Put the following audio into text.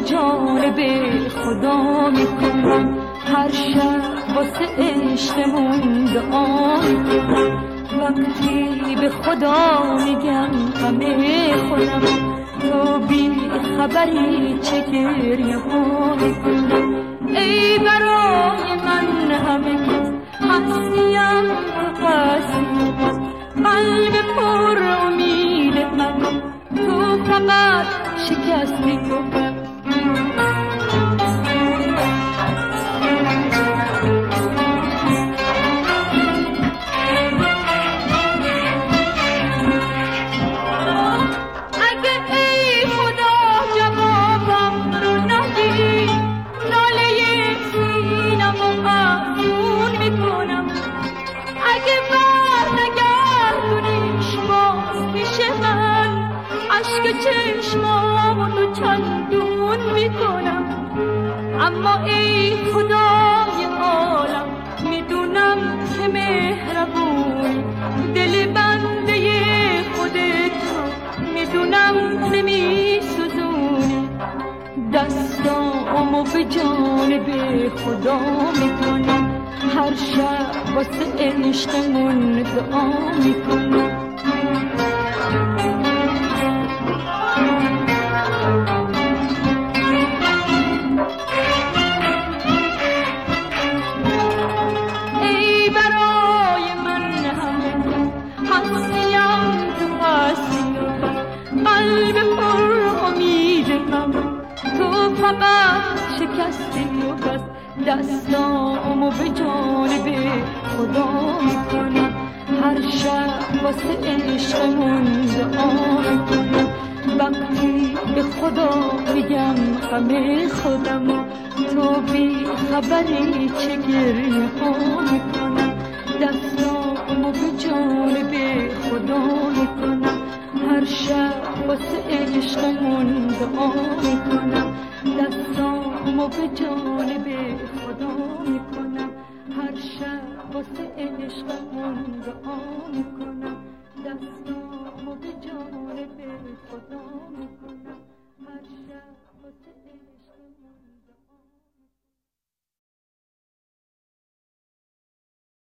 جانب خدا میکنم، هر شب واسه عشقمون دعا میکنم. وقتی به خدا میگم همه خودم، تو بی خبری چه گریه ها میکنم. ای برای من همه کس هستیم تو هستی، قلب پر امید من تو فقط شکستی تو. چشمامونو چندون میکنم، اما ای خدای عالم میدونم که مهربونی، دل بنده خودت میدونم نمیسوزونی. دستامو به جانب خدا میکنم، هر شب واسه عشقمون دعا میکنم. قلب پر امید من تو فقط شکستی و بس. دستامو به جانب خدا میکنم، هر شب واسه عشقمون دعا میکنم. وقتی به خدا میگم همه خودم، تو بی خبری چه گریه ها میکنم. دستامو به جانب خدا میکنم، هر شب واسه عشقمون دعا میکنم. دستامو به جانب خدا میکنم، هر شب واسه عشقمون دعا میکنم. دستامو به جانب خدا میکنم، هر شب واسه عشقمون